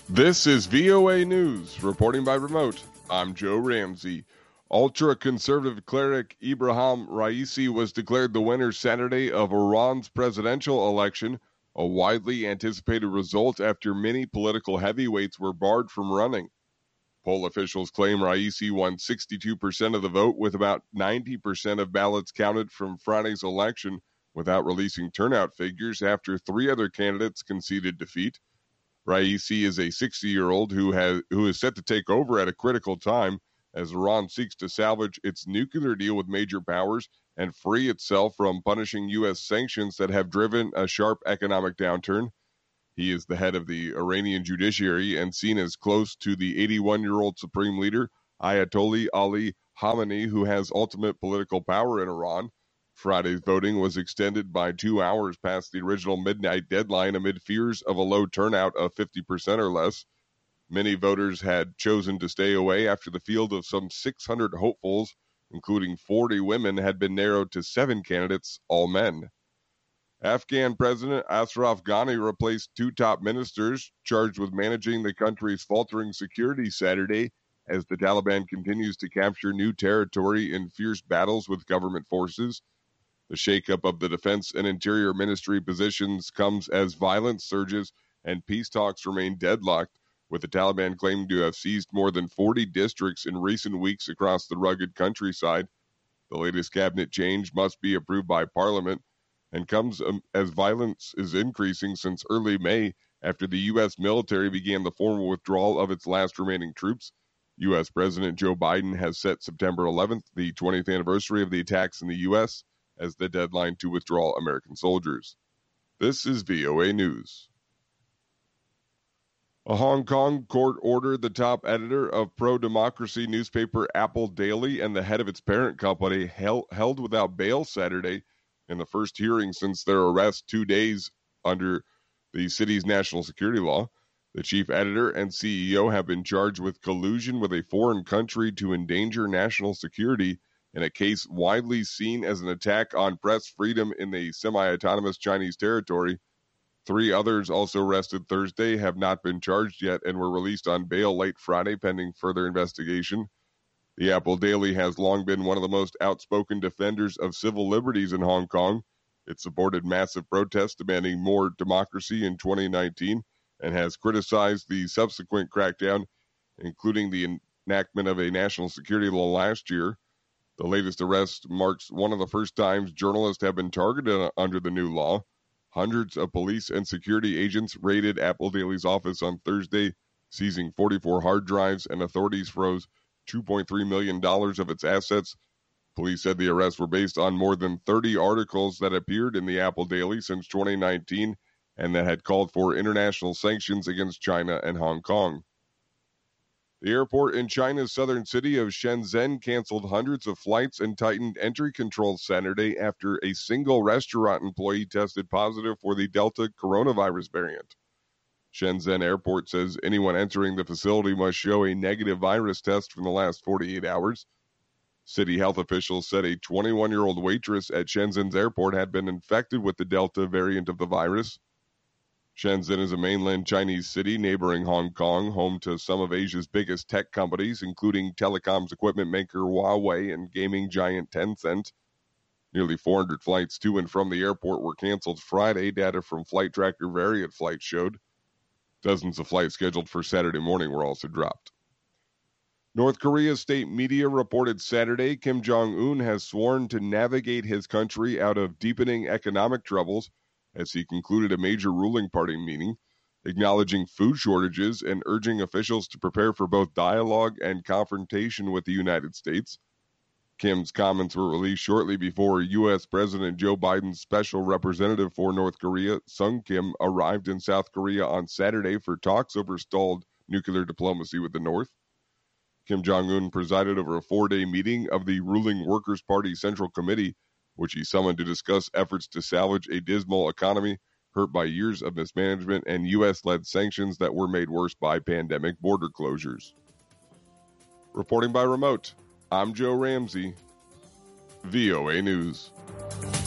This is VOA News, reporting by remote. I'm Joe Ramsey. Ultra-conservative cleric Ebrahim Raisi was declared the winner Saturday of Iran's presidential election, a widely anticipated result after many political heavyweights were barred from running. Poll officials claim Raisi won 62% of the vote, with about 90% of ballots counted from Friday's election, without releasing turnout figures after three other candidates conceded defeat. Raisi is a 60-year-old who is set to take over at a critical time as Iran seeks to salvage its nuclear deal with major powers and free itself from punishing U.S. sanctions that have driven a sharp economic downturn. He is the head of the Iranian judiciary and seen as close to the 81-year-old supreme leader, Ayatollah Ali Khamenei, who has ultimate political power in Iran. Friday's voting was extended by 2 hours past the original midnight deadline amid fears of a low turnout of 50% or less. Many voters had chosen to stay away after the field of some 600 hopefuls, including 40 women, had been narrowed to 7 candidates, all men. Afghan President Ashraf Ghani replaced 2 top ministers charged with managing the country's faltering security Saturday as the Taliban continues to capture new territory in fierce battles with government forces. The shakeup of the Defense and Interior Ministry positions comes as violence surges and peace talks remain deadlocked, with the Taliban claiming to have seized more than 40 districts in recent weeks across the rugged countryside. The latest cabinet change must be approved by Parliament and comes as violence is increasing since early May after the U.S. military began the formal withdrawal of its last remaining troops. U.S. President Joe Biden has set September 11th, the 20th anniversary of the attacks in the U.S., as the deadline to withdraw American soldiers. This is VOA News. A Hong Kong court ordered the top editor of pro-democracy newspaper Apple Daily and the head of its parent company held without bail Saturday in the first hearing since their arrest 2 days under the city's national security law. The chief editor and CEO have been charged with collusion with a foreign country to endanger national security in a case widely seen as an attack on press freedom in the semi-autonomous Chinese territory. 3 others, also arrested Thursday, have not been charged yet and were released on bail late Friday pending further investigation. The Apple Daily has long been one of the most outspoken defenders of civil liberties in Hong Kong. It supported massive protests demanding more democracy in 2019 and has criticized the subsequent crackdown, including the enactment of a national security law last year. The latest arrest marks one of the first times journalists have been targeted under the new law. Hundreds of police and security agents raided Apple Daily's office on Thursday, seizing 44 hard drives, and authorities froze $2.3 million of its assets. Police said the arrests were based on more than 30 articles that appeared in the Apple Daily since 2019 and that had called for international sanctions against China and Hong Kong. The airport in China's southern city of Shenzhen canceled hundreds of flights and tightened entry controls Saturday after a single restaurant employee tested positive for the Delta coronavirus variant. Shenzhen Airport says anyone entering the facility must show a negative virus test from the last 48 hours. City health officials said a 21-year-old waitress at Shenzhen's airport had been infected with the Delta variant of the virus. Shenzhen is a mainland Chinese city neighboring Hong Kong, home to some of Asia's biggest tech companies, including telecoms equipment maker Huawei and gaming giant Tencent. Nearly 400 flights to and from the airport were canceled Friday, data from Flight Tracker Variant flights showed. Dozens of flights scheduled for Saturday morning were also dropped. North Korea's state media reported Saturday Kim Jong-un has sworn to navigate his country out of deepening economic troubles as he concluded a major ruling party meeting, acknowledging food shortages and urging officials to prepare for both dialogue and confrontation with the United States. Kim's comments were released shortly before U.S. President Joe Biden's special representative for North Korea, Sung Kim, arrived in South Korea on Saturday for talks over stalled nuclear diplomacy with the North. Kim Jong-un presided over a 4-day meeting of the ruling Workers' Party Central Committee, which he summoned to discuss efforts to salvage a dismal economy hurt by years of mismanagement and U.S.-led sanctions that were made worse by pandemic border closures. Reporting by remote, I'm Joe Ramsey, VOA News.